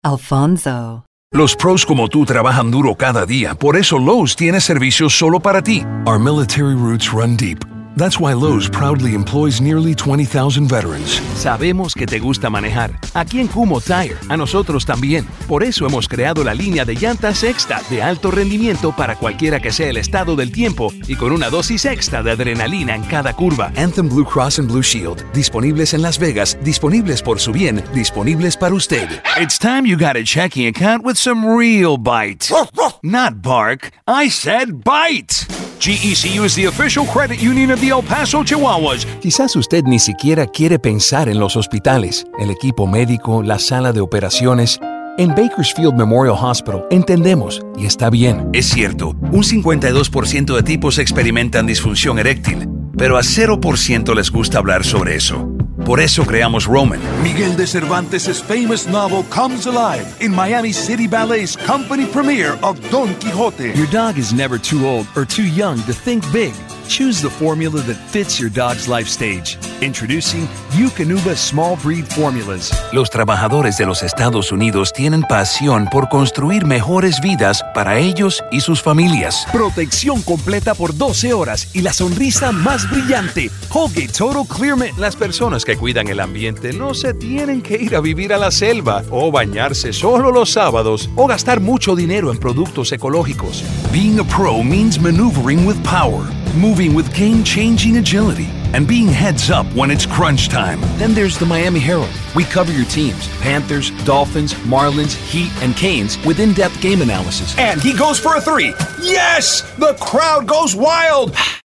Alfonso. Los pros como tú trabajan duro cada día, por eso Lowe's tiene servicios solo para ti. Our military roots run deep. That's why Lowe's proudly employs nearly 20,000 veterans. Sabemos que te gusta manejar. Aquí en Kumho Tire, a nosotros también. Por eso hemos creado la línea de llantas extra de alto rendimiento para cualquiera que sea el estado del tiempo y con una dosis extra de adrenalina en cada curva. Anthem Blue Cross and Blue Shield, disponibles en Las Vegas, disponibles por su bien, disponibles para usted. It's time you got a checking account with some real bite. Not bark. I said bite. GECU is the official credit union of the El Paso Chihuahuas. Quizás usted ni siquiera quiere pensar en los hospitales, el equipo médico, la sala de operaciones. En Bakersfield Memorial Hospital entendemos, y está bien. Es cierto, un 52% de tipos experimentan disfunción eréctil, pero a 0% les gusta hablar sobre eso. Por eso creamos Roman. Miguel de Cervantes' famous novel comes alive in Miami City Ballet's company premiere of Don Quixote. Your dog is never too old or too young to think big. Choose the formula that fits your dog's life stage. Introducing Eukanuba Small Breed Formulas. Los trabajadores de los Estados Unidos tienen pasión por construir mejores vidas para ellos y sus familias. Protección completa por 12 horas y la sonrisa más brillante. Colgate Total Clear Mint. Las personas que cuidan el ambiente no se tienen que ir a vivir a la selva o bañarse solo los sábados o gastar mucho dinero en productos ecológicos. Being a pro means maneuvering with power, moving with game-changing agility, and being heads up when it's crunch time. Then there's the Miami Herald. We cover your teams, Panthers, Dolphins, Marlins, Heat, and Canes with in-depth game analysis. And he goes for a three. Yes! The crowd goes wild.